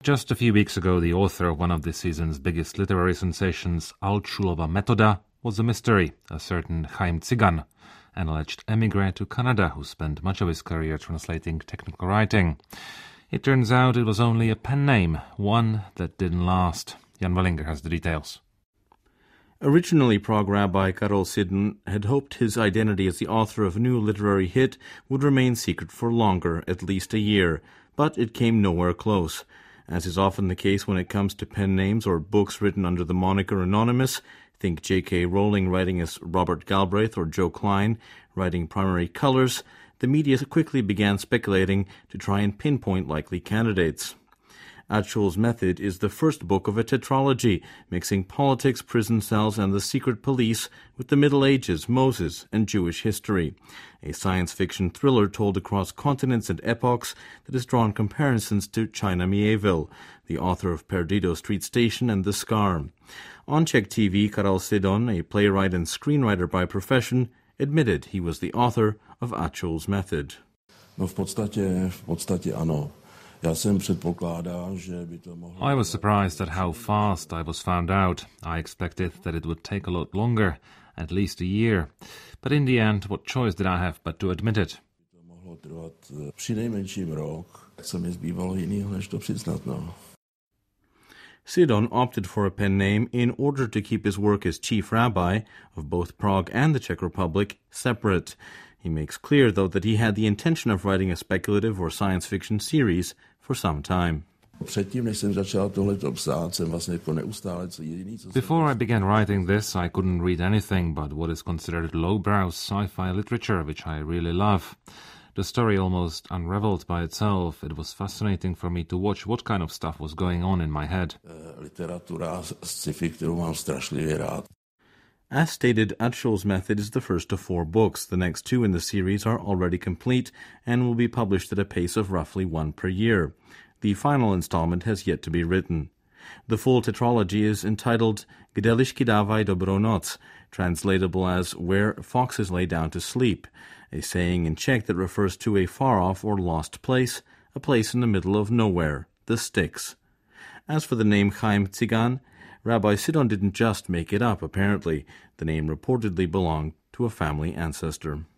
Just a few weeks ago, the author of one of this season's biggest literary sensations, Altshulowa Metoda, was a mystery, a certain Chaim Tsigan, an alleged emigre to Canada who spent much of his career translating technical writing. It turns out it was only a pen name, one that didn't last. Jan Wallinger has the details. Originally, Prague rabbi Karol Sidon had hoped his identity as the author of a new literary hit would remain secret for longer, at least a year, but it came nowhere close. As is often the case when it comes to pen names or books written under the moniker Anonymous, think J.K. Rowling writing as Robert Galbraith or Joe Klein writing Primary Colors, the media quickly began speculating to try and pinpoint likely candidates. Atschul's Method is the first book of a tetralogy, mixing politics, prison cells, and the secret police with the Middle Ages, Moses, and Jewish history. A science fiction thriller told across continents and epochs that has drawn comparisons to China Mieville, the author of Perdido Street Station and The Scar. On Czech TV, Karol Sidon, a playwright and screenwriter by profession, admitted he was the author of Atschul's Method. No, v podstatě ano. I was surprised at how fast I was found out. I expected that it would take a lot longer, at least a year. But in the end, what choice did I have but to admit it? Sidon opted for a pen name in order to keep his work as chief rabbi of both Prague and the Czech Republic separate. He makes clear, though, that he had the intention of writing a speculative or science fiction series for some time. Before I began writing this, I couldn't read anything but what is considered lowbrow sci-fi literature, which I really love. The story almost unraveled by itself. It was fascinating for me to watch what kind of stuff was going on in my head. As stated, Atschul's Method is the first of 4 books. The next 2 in the series are already complete and will be published at a pace of roughly 1 per year. The final installment has yet to be written. The full tetralogy is entitled Kde lišky dávají dobrou noc, translatable as Where Foxes Lay Down to Sleep, a saying in Czech that refers to a far-off or lost place, a place in the middle of nowhere, the sticks. As for the name Chaim Tsigan, Rabbi Sidon didn't just make it up, apparently. The name reportedly belonged to a family ancestor.